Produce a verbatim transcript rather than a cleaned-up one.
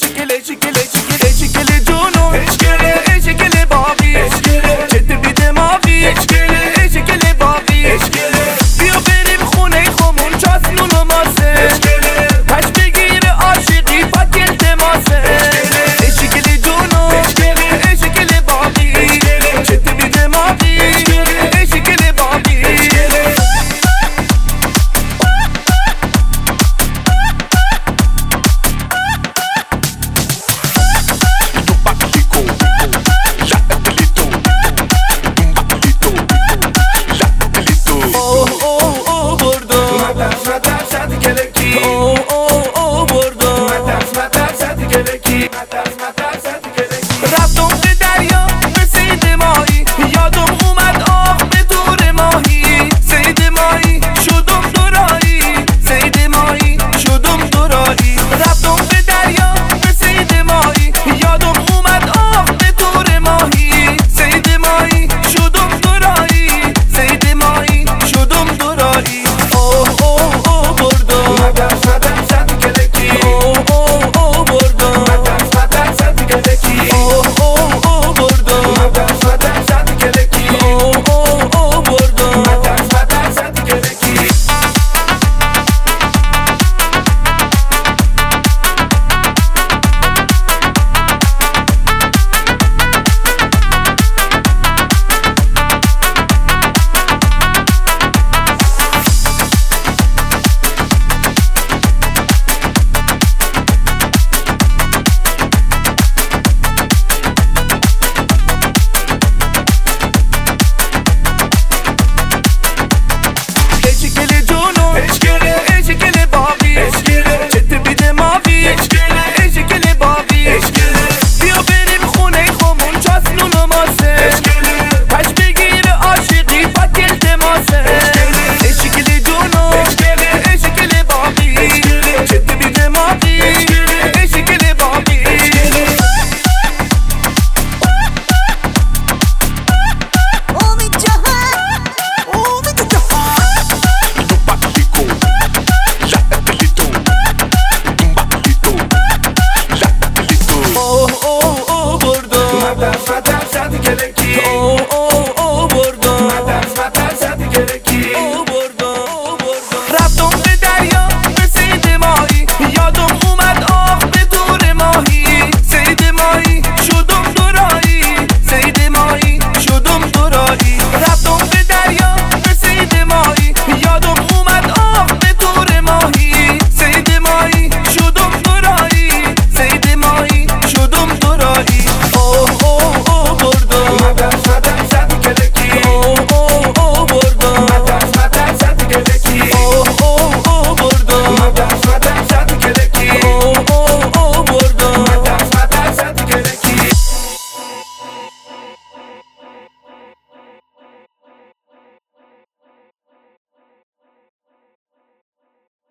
اشکله چیکله چیکله چیکله جونو اشکله اشکله باقی اشکله جد بی دماغی اشکله اشکله باقی اشکله بیا بریم خونه خمون چاسنون و ماسه اشکله پس بگیره عاشقی پاک التماسه اشکله جونو اشکله اشکله باقی اشکله جد بی دماغی اشکله اشکله باقی Oh, oh, oh, bordo. Matas, matas, a ti que le quita.